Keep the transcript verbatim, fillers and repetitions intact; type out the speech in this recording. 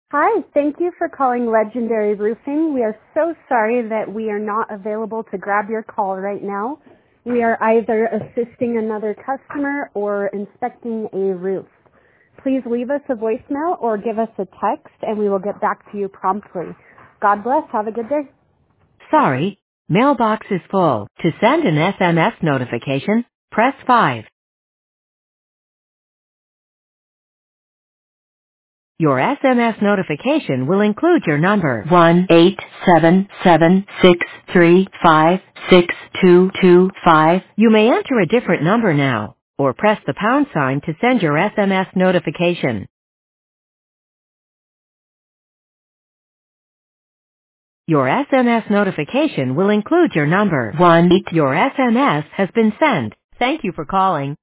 Hi, thank you for calling Legendary Roofing. We are so sorry that we are not available to grab your call right now. We are either assisting another customer or inspecting a roof. Please leave us a voicemail or give us a text and we will get back to you promptly. God bless. Have a good day. Sorry, mailbox is full. To send an S M S notification, press five. Your S M S notification will include your number one eight seven seven six three five six two two five. You may enter a different number now, or press the pound sign to send your S M S notification. Your S M S notification will include your number one eight. Your S M S has been sent. Thank you for calling.